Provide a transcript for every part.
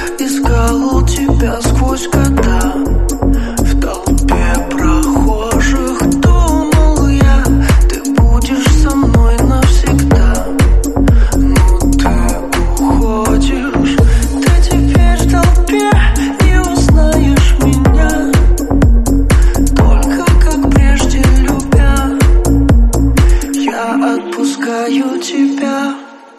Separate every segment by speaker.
Speaker 1: искал тебя сквозь года. В толпе прохожих думал я, ты будешь со мной навсегда. Но ты уходишь, ты теперь в толпе не узнаешь меня. Только как прежде любя, я отпускаю тебя.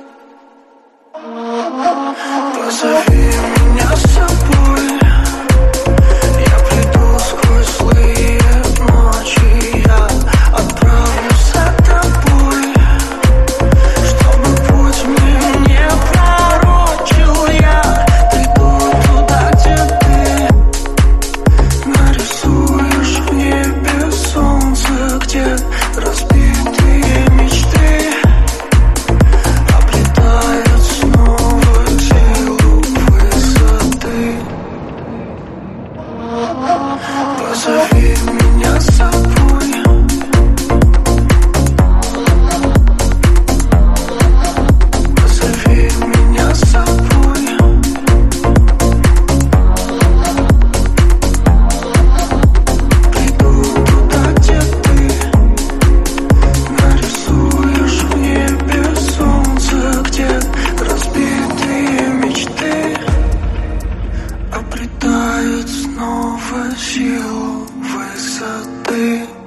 Speaker 1: Позови меня с собой, я приду сквозь злые ночи. Я отправлюсь за тобой, чтобы путь мне не пророчил. Я приду туда, где ты нарисуешь в небе солнце, где разбитые мечты обретают снова силу высоты. Позови меня с собой. Позови меня с собой. Приду туда, где ты нарисуешь в небе солнце, где разбитые мечты обретают снова силу высоты.